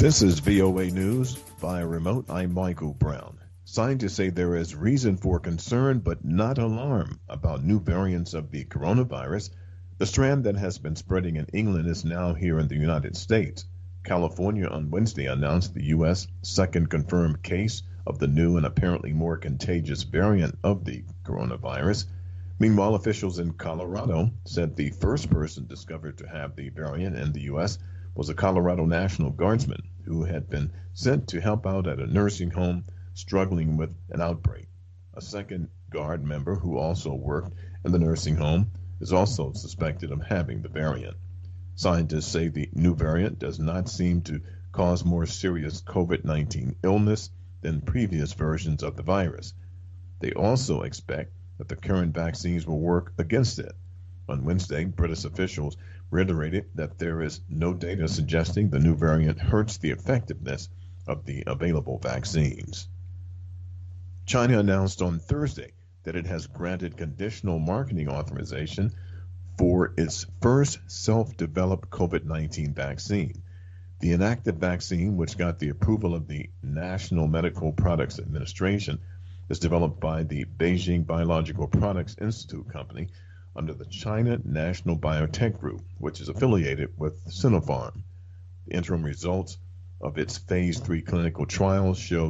This is VOA News via remote. I'm Michael Brown. Scientists say there is reason for concern but not alarm about new variants of the coronavirus. The strand that has been spreading in England is now here in the United States. California on Wednesday announced the U.S. second confirmed case of the new and apparently more contagious variant of the coronavirus. Meanwhile, officials in Colorado said the first person discovered to have the variant in the U.S. was a Colorado National Guardsman who had been sent to help out at a nursing home struggling with an outbreak. A second Guard member who also worked in the nursing home is also suspected of having the variant. Scientists say the new variant does not seem to cause more serious COVID-19 illness than previous versions of the virus. They also expect that the current vaccines will work against it. On Wednesday, British officials reiterated that there is no data suggesting the new variant hurts the effectiveness of the available vaccines. China announced on Thursday that it has granted conditional marketing authorization for its first self-developed COVID-19 vaccine. The inactive vaccine, which got the approval of the National Medical Products Administration, is developed by the Beijing Biological Products Institute company under the China National Biotech Group, which is affiliated with Sinopharm. The interim results of its phase 3 clinical trials show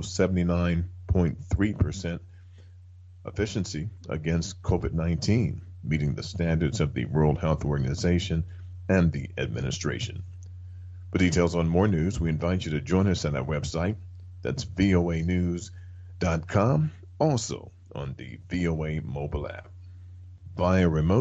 79.3% efficiency against COVID-19, meeting the standards of the World Health Organization and the administration. For details on more news, we invite you to join us at our website. That's voanews.com, also on the VOA mobile app. Via remote